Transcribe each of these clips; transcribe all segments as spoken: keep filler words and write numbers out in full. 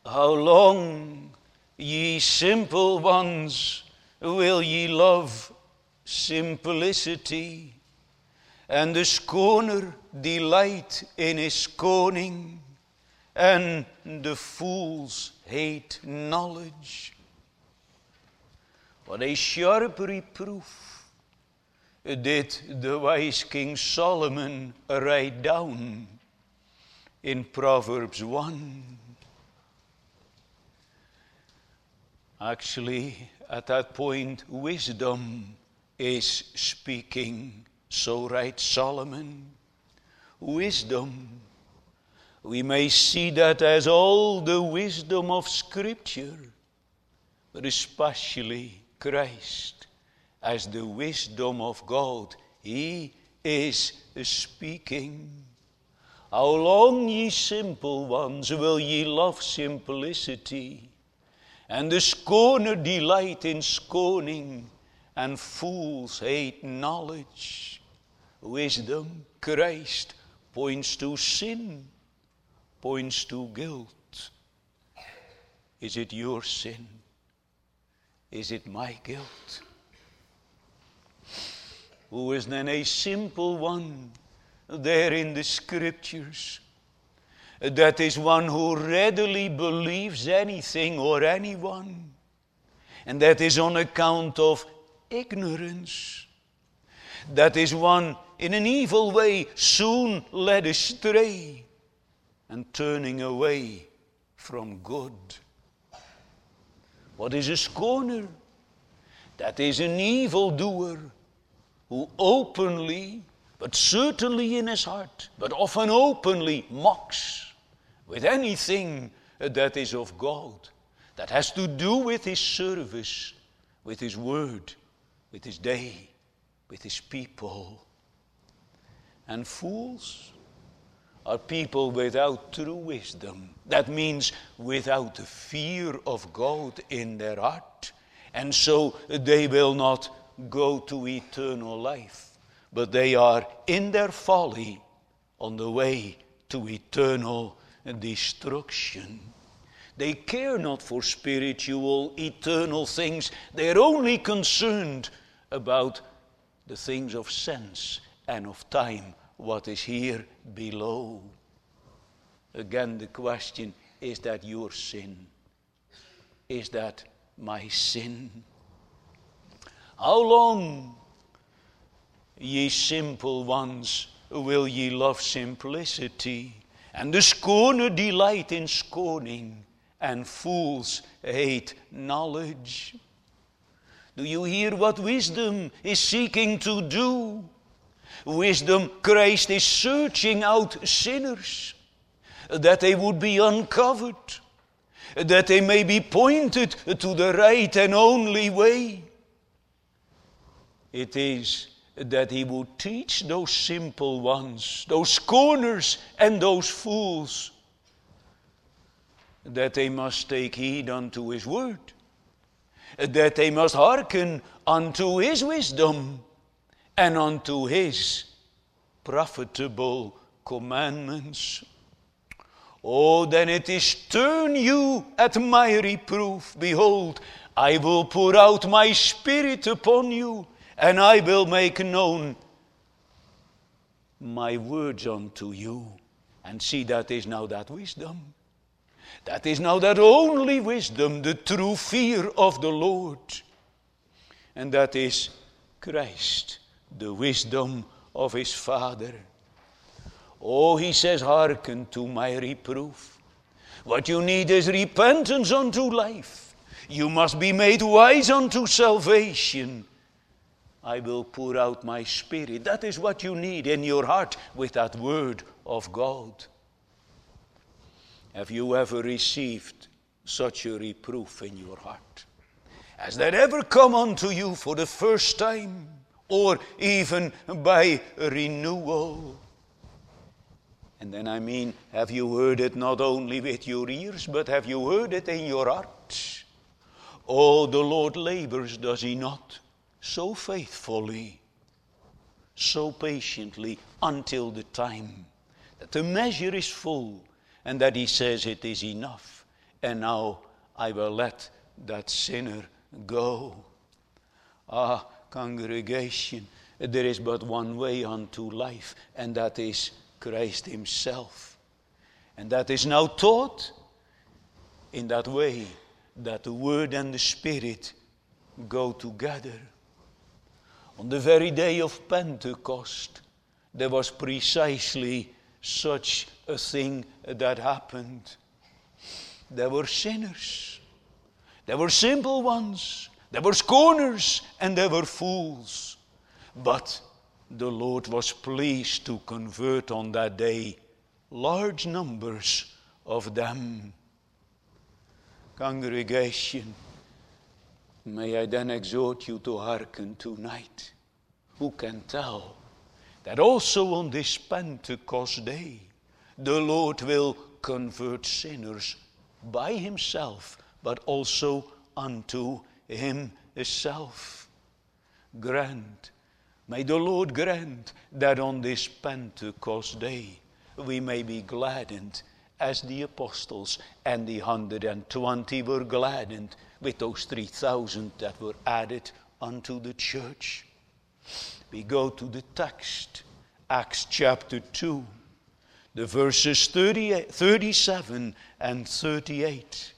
How long, ye simple ones, will ye love simplicity? And the scorner delight in his scorning, and the fools hate knowledge. What a sharp reproof did the wise King Solomon write down in Proverbs one. Actually, at that point, wisdom is speaking. So writes Solomon. Wisdom. We may see that as all the wisdom of Scripture, but especially Christ as the wisdom of God. He is speaking. How long, ye simple ones, will ye love simplicity? And the scorner delight in scorning, and fools hate knowledge. Wisdom, Christ, points to sin, points to guilt. Is it your sin? Is it my guilt? Who is then a simple one there in the Scriptures? That is one who readily believes anything or anyone. And that is on account of ignorance. That is one in an evil way soon led astray and turning away from good. What is a scorner? That is an evildoer who openly, but certainly in his heart, but often openly mocks with anything that is of God, that has to do with his service, with his word, with his day, with his people. And fools are people without true wisdom. That means without the fear of God in their heart. And so they will not go to eternal life, but they are in their folly on the way to eternal destruction. They care not for spiritual, eternal things. They're only concerned about the things of sense and of time, what is here below. Again, the question, is that your sin? Is that my sin? How long, ye simple ones, will ye love simplicity? And the scorner delight in scorning, and fools hate knowledge. Do you hear what wisdom is seeking to do? Wisdom, Christ is searching out sinners, that they would be uncovered, that they may be pointed to the right and only way. It is that he would teach those simple ones, those scorners and those fools, that they must take heed unto his word, that they must hearken unto his wisdom and unto his profitable commandments. Oh, then it is, turn you at my reproof. Behold, I will pour out my spirit upon you, and I will make known my words unto you. And see, that is now that wisdom. That is now that only wisdom, the true fear of the Lord. And that is Christ, the wisdom of his Father. Oh, he says, hearken to my reproof. What you need is repentance unto life. You must be made wise unto salvation. I will pour out my spirit. That is what you need in your heart with that word of God. Have you ever received such a reproof in your heart? Has that ever come unto you for the first time, or even by renewal? And then I mean, have you heard it not only with your ears, but have you heard it in your heart? Oh, the Lord labors, does he not? So faithfully, so patiently, until the time that the measure is full, and that he says it is enough, and now I will let that sinner go. Ah, congregation, there is but one way unto life, and that is Christ himself. And that is now taught in that way that the Word and the Spirit go together. On the very day of Pentecost, there was precisely such a thing that happened. There were sinners. There were simple ones. There were scorners and there were fools. But the Lord was pleased to convert on that day large numbers of them. Congregation, may I then exhort you to hearken tonight. Who can tell that also on this Pentecost day, the Lord will convert sinners by himself, but also unto himself. Grant, may the Lord grant that on this Pentecost day we may be gladdened as the apostles and the hundred and twenty were gladdened with those three thousand that were added unto the church. We go to the text, Acts chapter two, the verses thirty, thirty-seven and thirty-eight.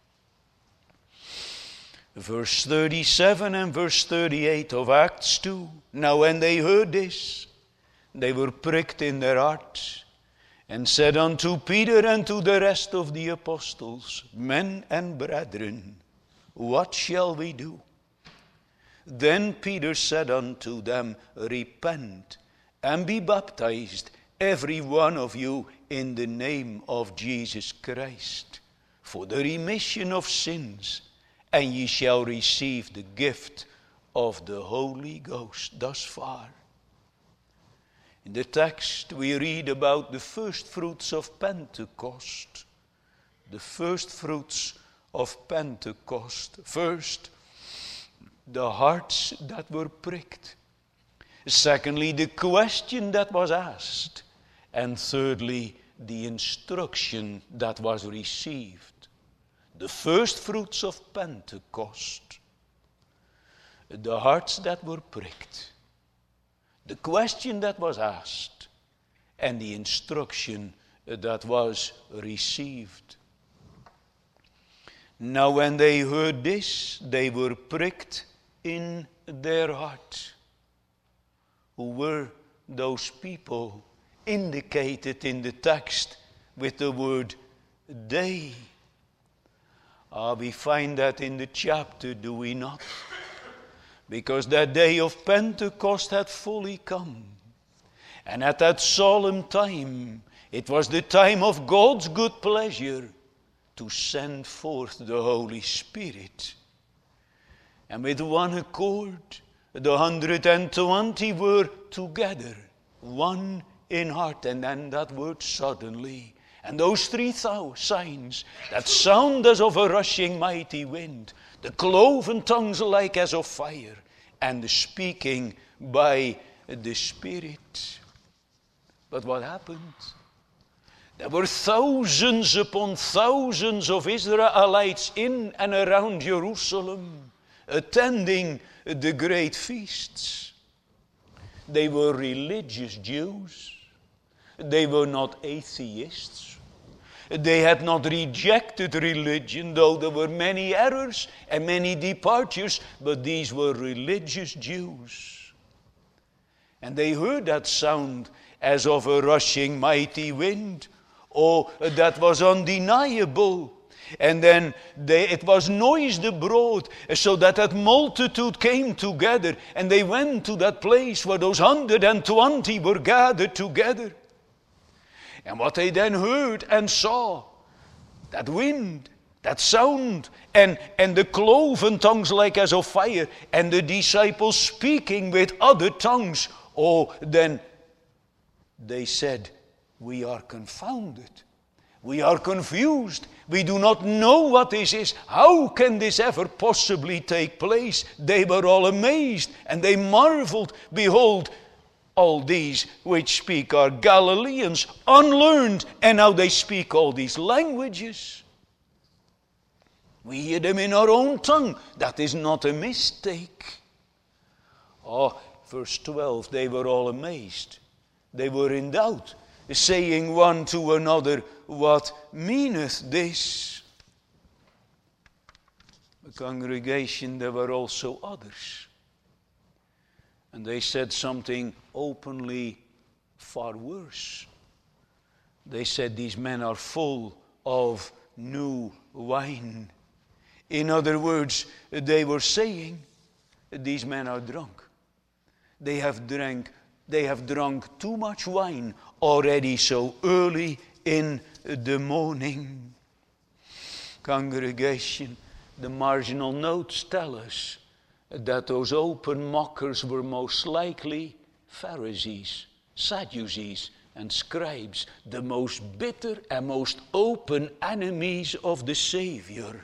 Verse thirty-seven and verse thirty-eight of Acts two. Now when they heard this, they were pricked in their hearts, and said unto Peter and to the rest of the apostles, Men and brethren, what shall we do? Then Peter said unto them, Repent, and be baptized, every one of you, in the name of Jesus Christ, for the remission of sins, and ye shall receive the gift of the Holy Ghost. Thus far. In the text we read about the first fruits of Pentecost. The first fruits of Pentecost. First, the hearts that were pricked. Secondly, the question that was asked. And thirdly, the instruction that was received. The first fruits of Pentecost. The hearts that were pricked. The question that was asked. And the instruction that was received. Now when they heard this, they were pricked in their heart. Who were those people indicated in the text with the word they? Ah, we find that in the chapter, do we not? Because that day of Pentecost had fully come. And at that solemn time, it was the time of God's good pleasure to send forth the Holy Spirit. And with one accord, the hundred and twenty were together, one in heart. And then that word suddenly. And those three thou- signs, that sound as of a rushing mighty wind, the cloven tongues like as of fire, and the speaking by the Spirit. But what happened? There were thousands upon thousands of Israelites in and around Jerusalem, attending the great feasts. They were religious Jews. They were not atheists. They had not rejected religion, though there were many errors and many departures, but these were religious Jews. And they heard that sound as of a rushing mighty wind. Oh, that was undeniable. And then they, it was noised abroad, so that that multitude came together, and they went to that place where those hundred and twenty were gathered together. And what they then heard and saw, that wind, that sound, and, and the cloven tongues like as of fire, and the disciples speaking with other tongues, oh, then they said, we are confounded. We are confused. We do not know what this is. How can this ever possibly take place? They were all amazed, and they marveled. Behold, all these which speak are Galileans, unlearned, and now they speak all these languages. We hear them in our own tongue. That is not a mistake. Oh, verse twelve, they were all amazed. They were in doubt, saying one to another, what meaneth this? The congregation, there were also others. And they said something openly far worse. They said these men are full of new wine. In other words, they were saying these men are drunk. They have drank, they have drunk too much wine already so early in the morning. Congregation, the marginal notes tell us that those open mockers were most likely Pharisees, Sadducees, and scribes, the most bitter and most open enemies of the Savior.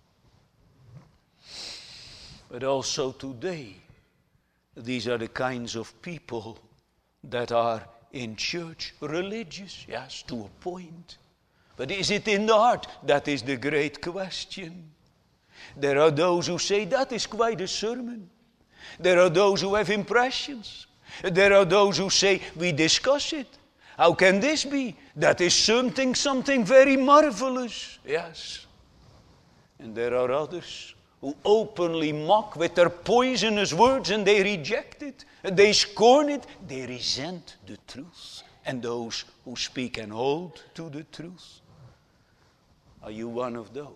But also today, these are the kinds of people that are in church, religious, yes, to a point. But is it in the heart? That is the great question. There are those who say that is quite a sermon. There are those who have impressions. There are those who say we discuss it. How can this be? That is something, something very marvelous. Yes. And there are others who openly mock with their poisonous words, and they reject it. They scorn it. They resent the truth. And those who speak and hold to the truth. Are you one of those?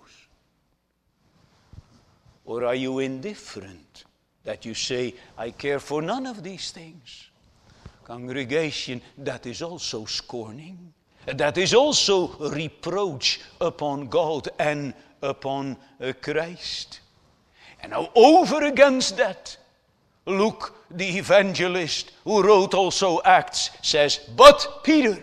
Or are you indifferent? That you say, I care for none of these things. Congregation, that is also scorning. That is also reproach upon God and upon uh, Christ. And now over against that, Luke, the evangelist, who wrote also Acts, says, but Peter,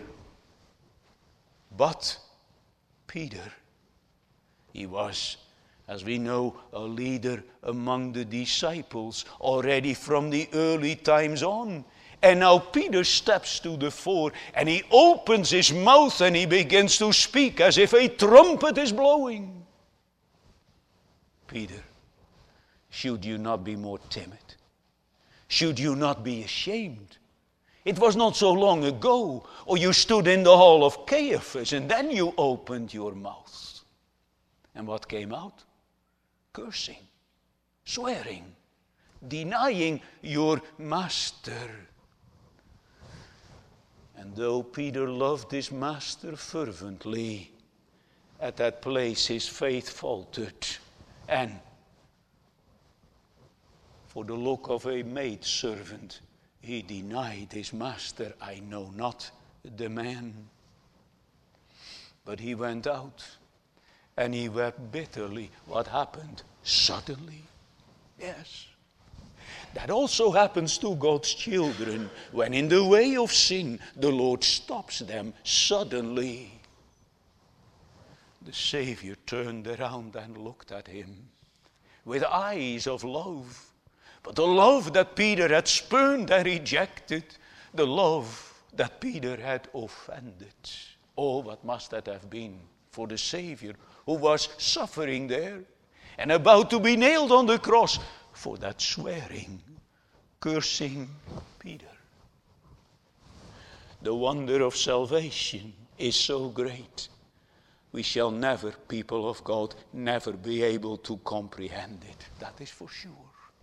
but Peter, he was, as we know, a leader among the disciples already from the early times on. And now Peter steps to the fore and he opens his mouth and he begins to speak as if a trumpet is blowing. Peter, should you not be more timid? Should you not be ashamed? It was not so long ago, or you stood in the hall of Caiaphas and then you opened your mouth. And what came out? Cursing, swearing, denying your master. And though Peter loved his master fervently, at that place his faith faltered. And for the look of a maidservant, he denied his master, I know not the man. But he went out and he wept bitterly. What happened? Suddenly. Yes. That also happens to God's children. When in the way of sin, the Lord stops them suddenly. The Savior turned around and looked at him with eyes of love. But the love that Peter had spurned and rejected, the love that Peter had offended. Oh, what must that have been for the Savior who was suffering there and about to be nailed on the cross for that swearing, cursing Peter. The wonder of salvation is so great. We shall never, people of God, never be able to comprehend it. That is for sure.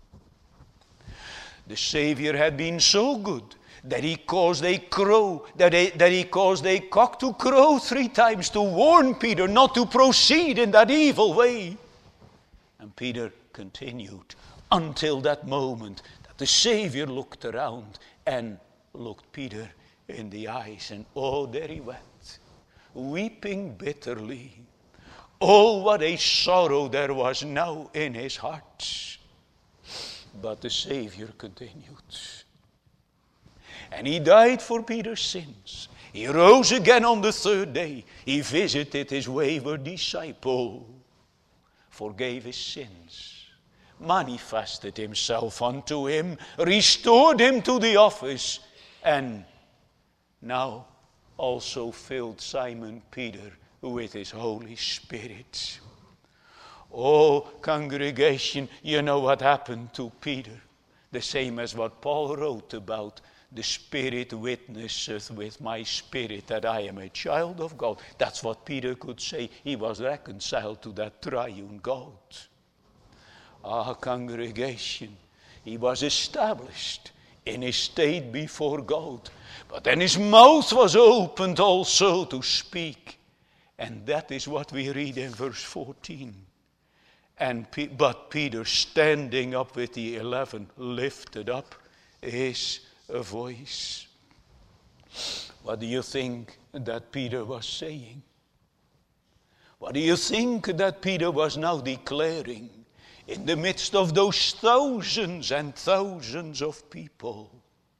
The Savior had been so good that he caused a crow, that, he, that he caused a cock to crow three times to warn Peter not to proceed in that evil way. And Peter continued until that moment that the Savior looked around and looked Peter in the eyes. And oh, there he went, weeping bitterly. Oh, what a sorrow there was now in his heart. But the Savior continued. And he died for Peter's sins. He rose again on the third day. He visited his wayward disciple, forgave his sins, manifested himself unto him, restored him to the office, and now also filled Simon Peter with his Holy Spirit. Oh, congregation, you know what happened to Peter? The same as what Paul wrote about. The Spirit witnesseth with my spirit that I am a child of God. That's what Peter could say. He was reconciled to that triune God. Ah, congregation, he was established in his state before God. But then his mouth was opened also to speak. And that is what we read in verse fourteen. And but Peter, standing up with the eleven, lifted up his voice. What do you think that Peter was saying? What do you think that Peter was now declaring in the midst of those thousands and thousands of people?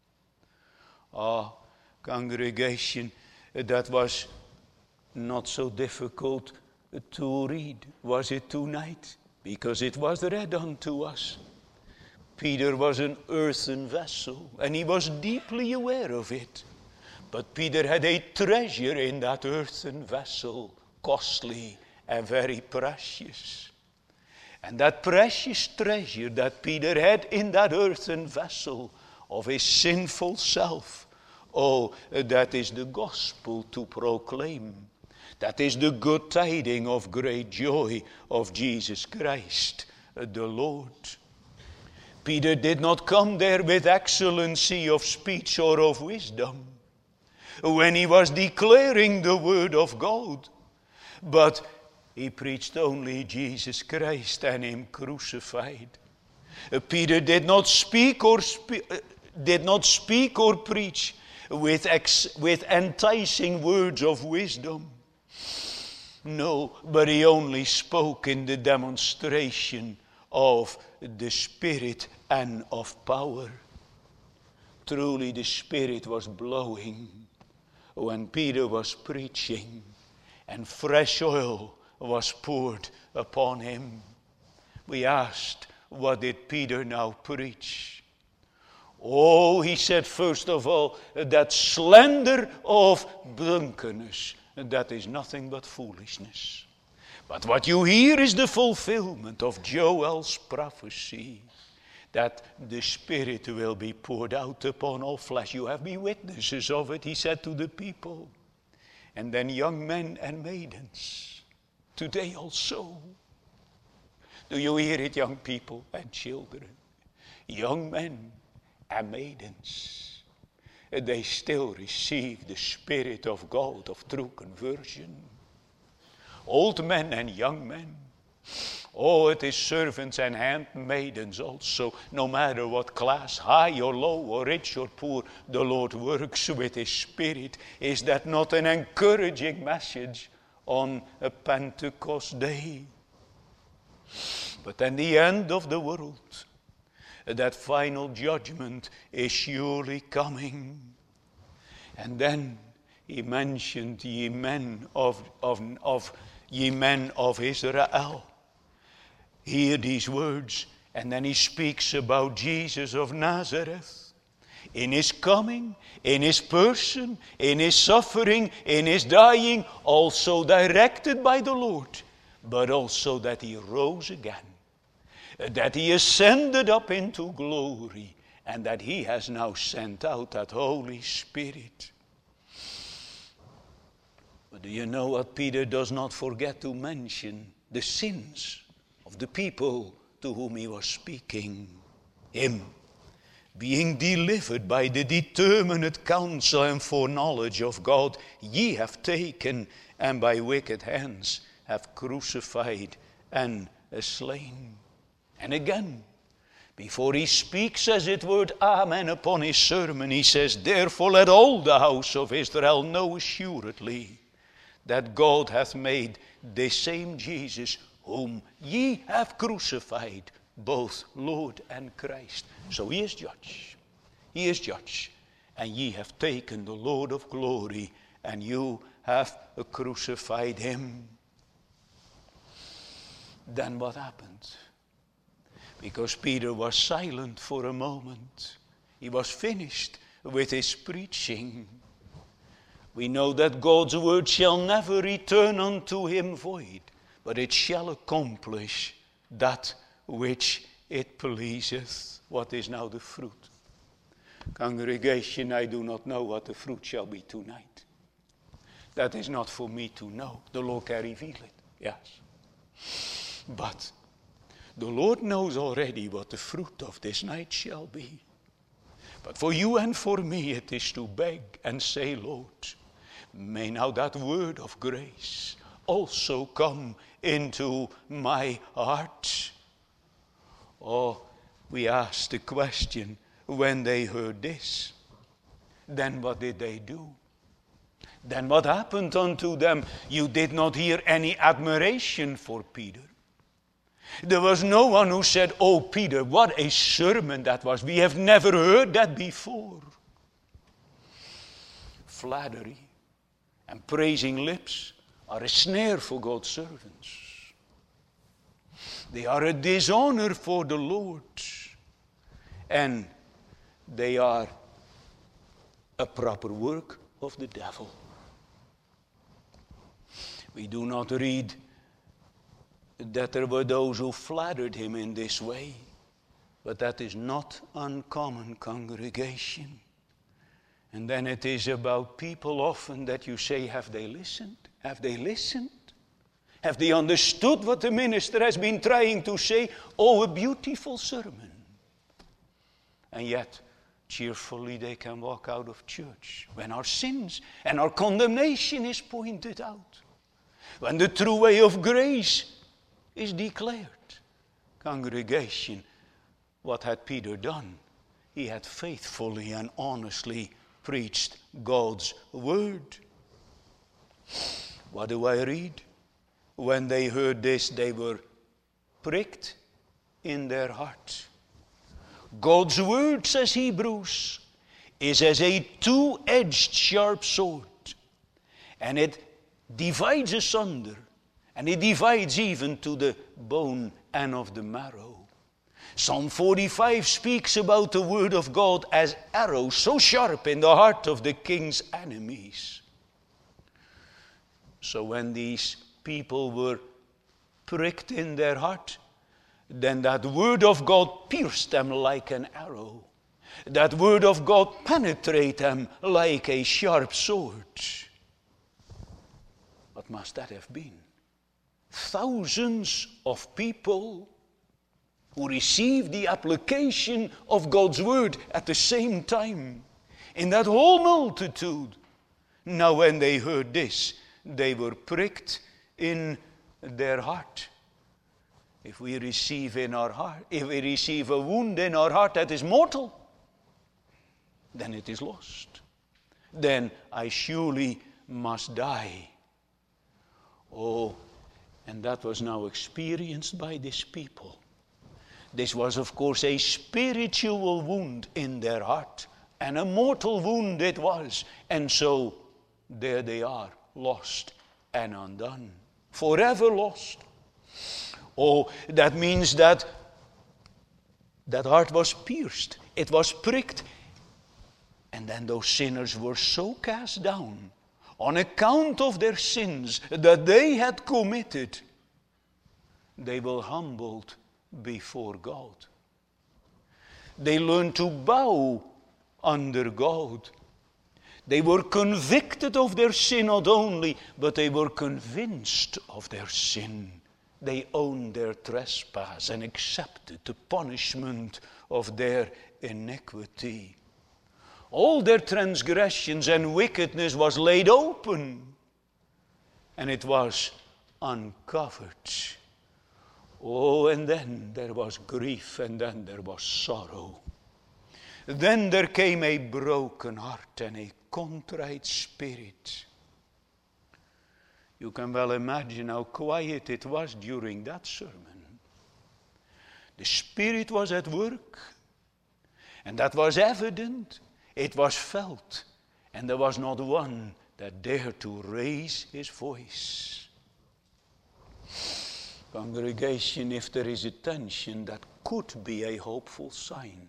Ah, congregation, that was not so difficult to read, was it tonight? Because it was read unto us. Peter was an earthen vessel, and he was deeply aware of it. But Peter had a treasure in that earthen vessel, costly and very precious. And that precious treasure that Peter had in that earthen vessel of his sinful self, oh, that is the gospel to proclaim. That is the good tidings of great joy of Jesus Christ, the Lord. Peter did not come there with excellency of speech or of wisdom when he was declaring the word of God, but he preached only Jesus Christ and him crucified. Peter did not speak or spe- did not speak or preach with ex- with enticing words of wisdom. No, but he only spoke in the demonstration of the Spirit and of power. Truly the Spirit was blowing when Peter was preaching, and fresh oil was poured upon him. We asked, what did Peter now preach? Oh, he said first of all, that slander of drunkenness, that is nothing but foolishness. But what you hear is the fulfillment of Joel's prophecy, that the Spirit will be poured out upon all flesh. You have been witnesses of it, he said to the people. And then young men and maidens, today also. Do you hear it, young people and children? Young men and maidens, they still receive the Spirit of God of true conversion. Old men and young men. Oh, it is servants and handmaidens also. No matter what class, high or low, or rich or poor, the Lord works with His Spirit. Is that not an encouraging message on a Pentecost day? But then the end of the world, that final judgment is surely coming. And then he mentioned ye men of, of, of ye men of Israel. Hear these words, and then he speaks about Jesus of Nazareth. In his coming, in his person, in his suffering, in his dying, also directed by the Lord, but also that he rose again, that he ascended up into glory, and that he has now sent out that Holy Spirit. But do you know what Peter does not forget to mention? The sins of the people to whom he was speaking. Him, being delivered by the determinate counsel and foreknowledge of God, ye have taken, and by wicked hands have crucified and slain. And again, before he speaks as it were amen upon his sermon, he says, therefore let all the house of Israel know assuredly that God hath made this same Jesus whom ye have crucified, both Lord and Christ. So he is judge. He is judge. And ye have taken the Lord of glory, and you have crucified him. Then what happened? Because Peter was silent for a moment. He was finished with his preaching. We know that God's word shall never return unto him void, but it shall accomplish that which it pleaseth. What is now the fruit? Congregation, I do not know what the fruit shall be tonight. That is not for me to know. The Lord can reveal it, yes. But the Lord knows already what the fruit of this night shall be. But for you and for me it is to beg and say, Lord, may now that word of grace also come into my heart. Oh, we asked the question, when they heard this, then what did they do? Then what happened unto them? You did not hear any admiration for Peter. There was no one who said, oh Peter, what a sermon that was. We have never heard that before. Flattery and praising lips are a snare for God's servants. They are a dishonor for the Lord. And they are a proper work of the devil. We do not read that there were those who flattered him in this way, but that is not uncommon, congregation. And then it is about people often that you say, have they listened? Have they listened? Have they understood what the minister has been trying to say? Oh, a beautiful sermon. And yet, cheerfully they can walk out of church when our sins and our condemnation is pointed out. When the true way of grace is declared. Congregation, what had Peter done? He had faithfully and honestly preached God's word. What do I read? When they heard this, they were pricked in their heart. God's word, says Hebrews, is as a two-edged sharp sword, and it divides asunder, and it divides even to the bone and of the marrow. Psalm forty-five speaks about the word of God as arrows so sharp in the heart of the king's enemies. So when these people were pricked in their heart, then that word of God pierced them like an arrow. That word of God penetrated them like a sharp sword. What must that have been? Thousands of people who received the application of God's word at the same time. In that whole multitude. Now when they heard this, they were pricked in their heart. If we receive in our heart, if we receive a wound in our heart that is mortal, then it is lost. Then I surely must die. Oh, and that was now experienced by these people. This was, of course, a spiritual wound in their heart, and a mortal wound it was. And so, there they are, lost and undone, forever lost. Oh, that means that that heart was pierced, it was pricked, and then those sinners were so cast down on account of their sins that they had committed. They were humbled before God. They learned to bow under God. They were convicted of their sin not only, but they were convinced of their sin. They owned their trespass and accepted the punishment of their iniquity. All their transgressions and wickedness was laid open, and it was uncovered. Oh, and then there was grief, and then there was sorrow. Then there came a broken heart and a contrite spirit. You can well imagine how quiet it was during that sermon. The Spirit was at work, and that was evident. It was felt, and there was not one that dared to raise his voice. Congregation, if there is a tension, that could be a hopeful sign.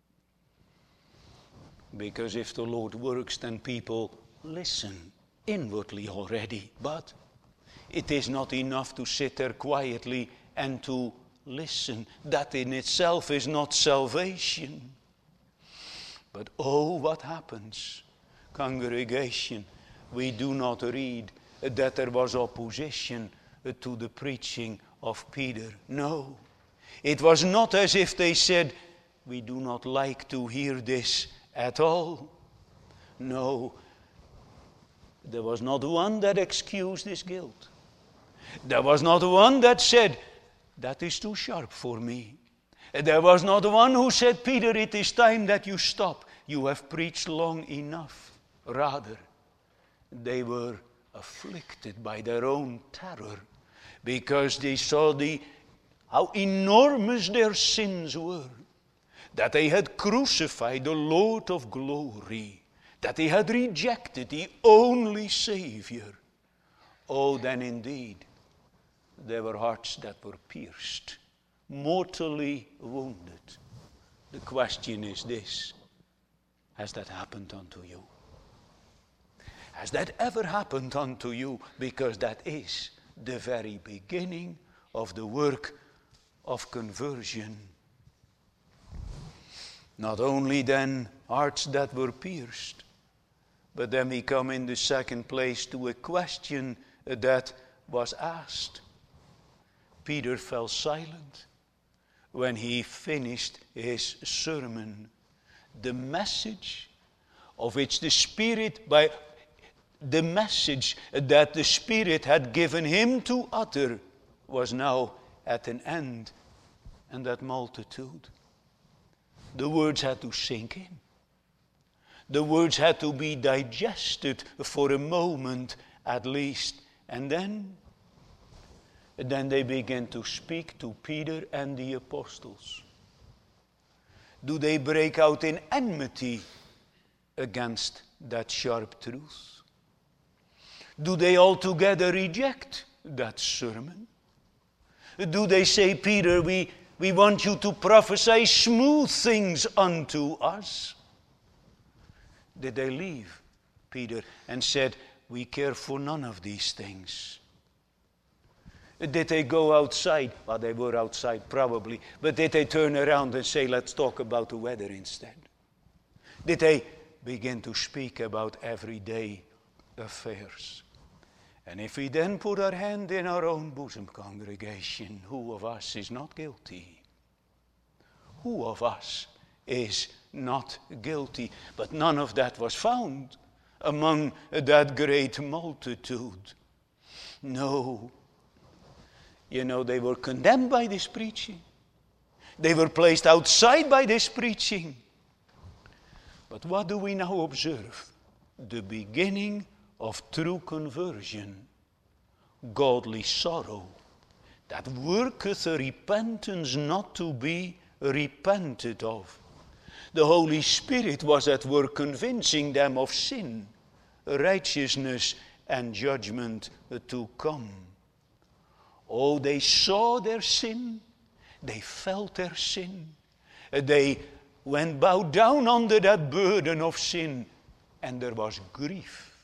Because if the Lord works, then people listen inwardly already. But It is not enough to sit there quietly and to listen. That in itself is not salvation. But oh, what happens, congregation? We do not read that there was opposition to the preaching of Peter. No, it was not as if they said, we do not like to hear this at all. No, there was not one that excused his guilt. There was not one that said, that is too sharp for me. There was not one who said, Peter, it is time that you stop. You have preached long enough. Rather, they were afflicted by their own terror because they saw the, how enormous their sins were. That they had crucified the Lord of glory. That they had rejected the only Savior. Oh, then indeed, there were hearts that were pierced, mortally wounded. The question is this: has that happened unto you? Has that ever happened unto you? Because that is the very beginning of the work of conversion. Not only then hearts that were pierced, but then we come in the second place to a question that was asked. Peter fell silent when he finished his sermon. The message of which the Spirit, by the message that the Spirit had given him to utter, was now at an end. And that multitude, the words had to sink in. The words had to be digested for a moment at least. And then, then they began to speak to Peter and the apostles. Do they break out in enmity against that sharp truth? Do they altogether reject that sermon? Do they say, Peter, we, we want you to prophesy smooth things unto us? Did they leave Peter and said, we care for none of these things? Did they go outside? Well, they were outside probably. But did they turn around and say, let's talk about the weather instead? Did they begin to speak about everyday affairs? And if we then put our hand in our own bosom, congregation, who of us is not guilty? Who of us is not guilty? But none of that was found among that great multitude. No. You know, they were condemned by this preaching. They were placed outside by this preaching. But what do we now observe? The beginning of true conversion. Godly sorrow, that worketh a repentance not to be repented of. The Holy Spirit was at work convincing them of sin, righteousness, and judgment to come. Oh, they saw their sin, they felt their sin, they went bowed down under that burden of sin, and there was grief,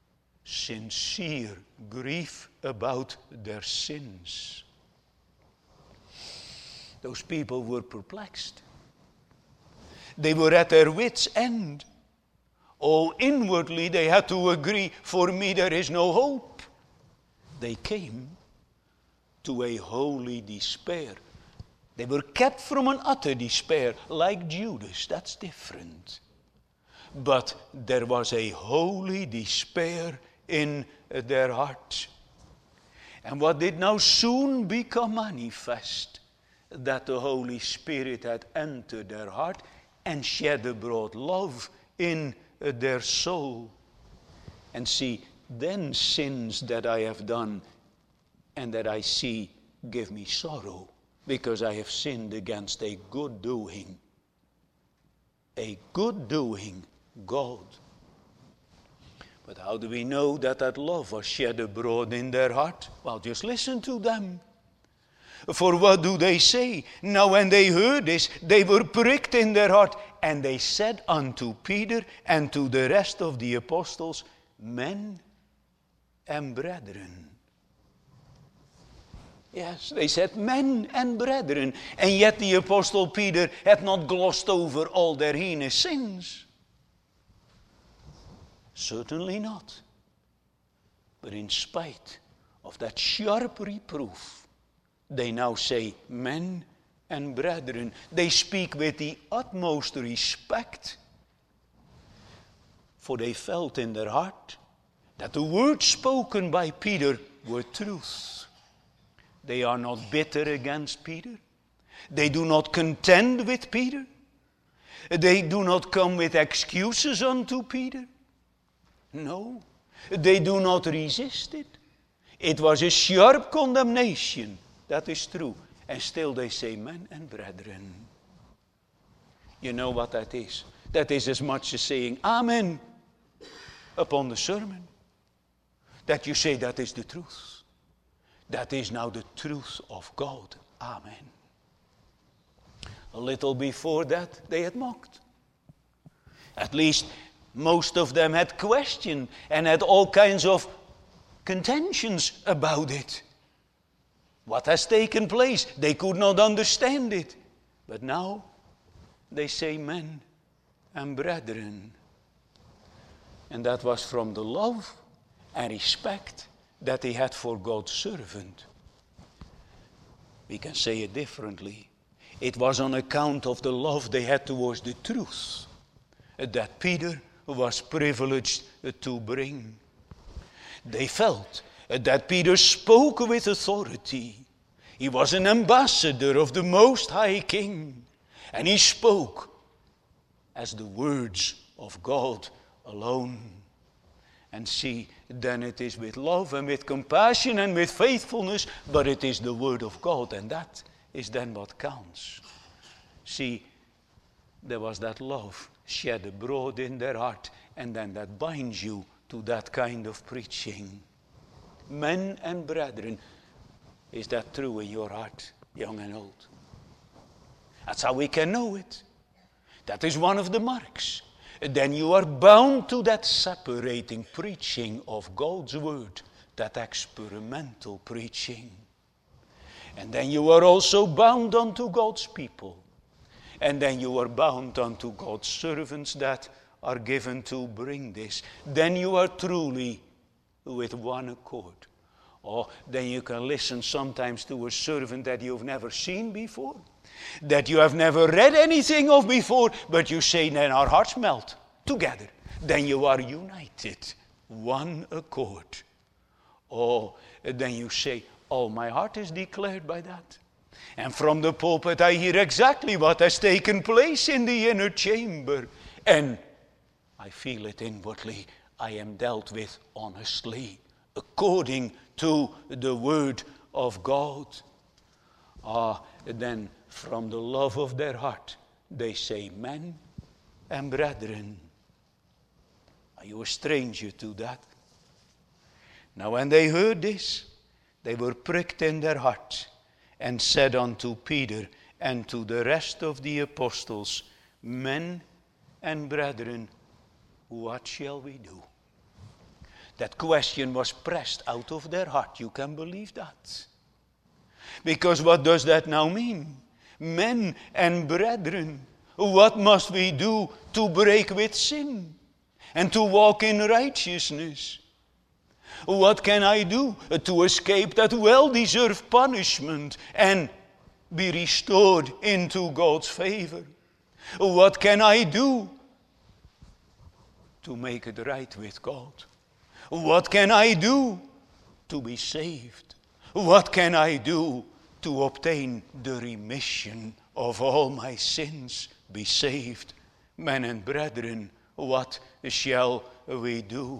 sincere grief about their sins. Those people were perplexed. They were at their wits' end. Oh, inwardly they had to agree, for me there is no hope. They came to a holy despair. They were kept from an utter despair, like Judas. That's different. But there was a holy despair in their hearts. And what did now soon become manifest? That the Holy Spirit had entered their heart and shed abroad love in their soul. And see, then sins that I have done and that I see give me sorrow, because I have sinned against a good doing, a good doing God. But how do we know that that love was shed abroad in their heart? Well, just listen to them. For what do they say? Now when they heard this, they were pricked in their heart, and they said unto Peter and to the rest of the apostles, men and brethren. Yes, they said men and brethren. And yet the Apostle Peter had not glossed over all their heinous sins. Certainly not. But in spite of that sharp reproof, they now say men and brethren. They speak with the utmost respect. For they felt in their heart that the words spoken by Peter were truth. They are not bitter against Peter. They do not contend with Peter. They do not come with excuses unto Peter. No, they do not resist it. It was a sharp condemnation, that is true. And still they say men and brethren. You know what that is? That is as much as saying amen upon the sermon. That you say that is the truth. That is now the truth of God. Amen. A little before that, they had mocked. At least most of them had questioned and had all kinds of contentions about it. What has taken place? They could not understand it. But now they say men and brethren. And that was from the love and respect that they had for God's servant. We can say it differently. It was on account of the love they had towards the truth that Peter was privileged to bring. They felt that Peter spoke with authority. He was an ambassador of the Most High King, and he spoke as the words of God alone. And see, then it is with love and with compassion and with faithfulness, but it is the word of God, and that is then what counts. See, there was that love shed abroad in their heart, and then that binds you to that kind of preaching. Men and brethren, is that true in your heart, young and old? That's how we can know it. That is one of the marks. Then you are bound to that separating preaching of God's word, that experimental preaching. And then you are also bound unto God's people. And then you are bound unto God's servants that are given to bring this. Then you are truly with one accord. Or then you can listen sometimes to a servant that you've never seen before, that you have never read anything of before, but you say, then our hearts melt together. Then you are united, one accord. Oh, then you say, oh, my heart is declared by that. And from the pulpit I hear exactly what has taken place in the inner chamber. And I feel it inwardly. I am dealt with honestly, according to the word of God. Ah, then from the love of their heart, they say, men and brethren. Are you a stranger to that? Now when they heard this, they were pricked in their hearts, and said unto Peter and to the rest of the apostles, men and brethren, what shall we do? That question was pressed out of their heart. You can believe that. Because what does that now mean? Men and brethren, what must we do to break with sin and to walk in righteousness? What can I do to escape that well-deserved punishment and be restored into God's favor? What can I do to make it right with God? What can I do to be saved? What can I do to obtain the remission of all my sins, be saved? Men and brethren, what shall we do?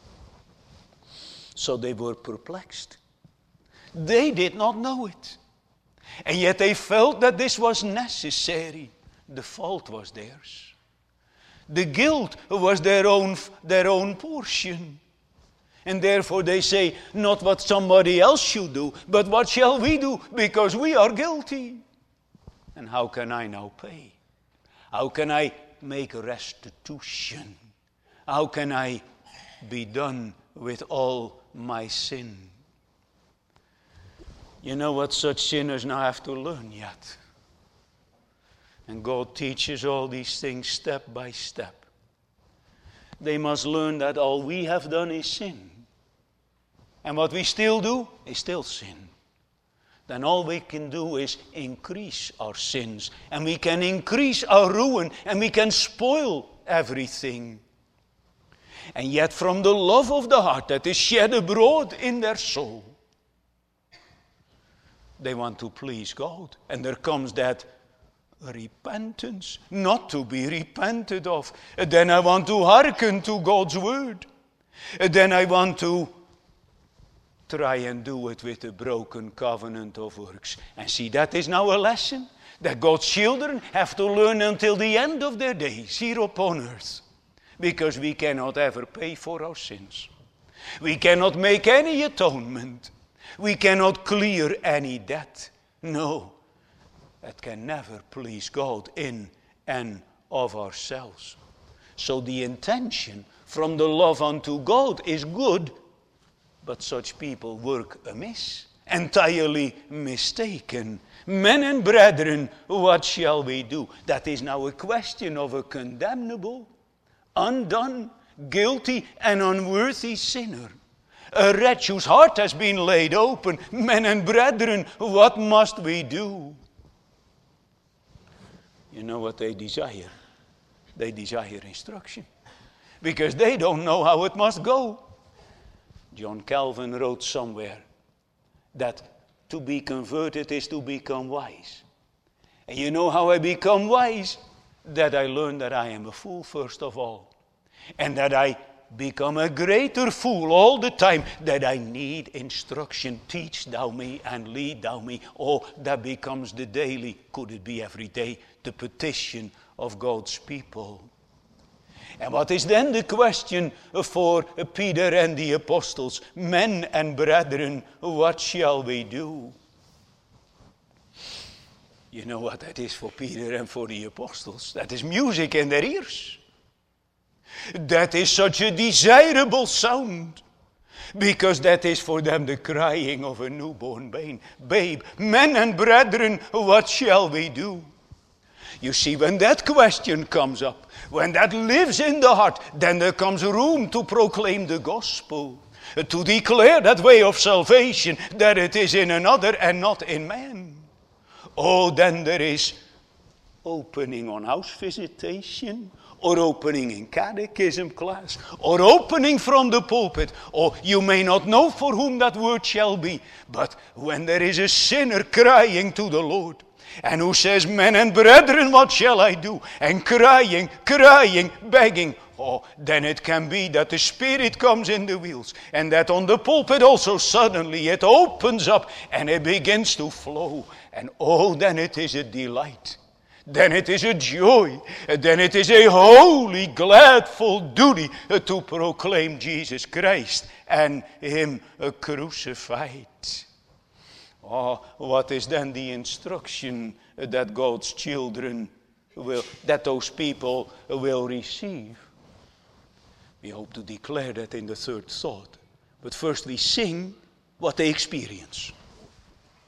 So they were perplexed. They did not know it. And yet they felt that this was necessary. The fault was theirs. The guilt was their own, their own portion. And therefore they say, not what somebody else should do, but what shall we do? Because we are guilty. And how can I now pay? How can I make a restitution? How can I be done with all my sin? You know what such sinners now have to learn yet? And God teaches all these things step by step. They must learn that all we have done is sin. And what we still do is still sin. Then all we can do is increase our sins. And we can increase our ruin. And we can spoil everything. And yet from the love of the heart that is shed abroad in their soul, they want to please God. And there comes that repentance, not to be repented of. Then I want to hearken to God's word. Then I want to try and do it with a broken covenant of works. And see, that is now a lesson that God's children have to learn until the end of their days here upon earth. Because we cannot ever pay for our sins. We cannot make any atonement. We cannot clear any debt. No. That can never please God in and of ourselves. So the intention from the love unto God is good, but such people work amiss, entirely mistaken. Men and brethren, what shall we do? That is now a question of a condemnable, undone, guilty, and unworthy sinner. A wretch whose heart has been laid open. Men and brethren, what must we do? You know what they desire? They desire instruction. Because they don't know how it must go. John Calvin wrote somewhere that to be converted is to become wise. And you know how I become wise? That I learn that I am a fool first of all. And that I become a greater fool all the time, that I need instruction. Teach thou me and lead thou me. Oh, that becomes the daily, could it be every day, the petition of God's people. And what is then the question for Peter and the apostles? Men and brethren, what shall we do? You know what that is for Peter and for the apostles? That is music in their ears. That is such a desirable sound. Because that is for them the crying of a newborn babe. Men and brethren, what shall we do? You see, when that question comes up, when that lives in the heart, then there comes room to proclaim the gospel. To declare that way of salvation, that it is in another and not in man. Oh, then there is opening on house visitation, or opening in catechism class, or opening from the pulpit. Or you may not know for whom that word shall be, but when there is a sinner crying to the Lord, and who says, men and brethren, what shall I do? And crying, crying, begging. Oh, then it can be that the Spirit comes in the wheels. And that on the pulpit also suddenly it opens up and it begins to flow. And oh, then it is a delight. Then it is a joy. Then it is a holy, glad, full duty to proclaim Jesus Christ and Him crucified. Oh, what is then the instruction that God's children will, that those people will receive? We hope to declare that in the third thought. But first we sing what they experience.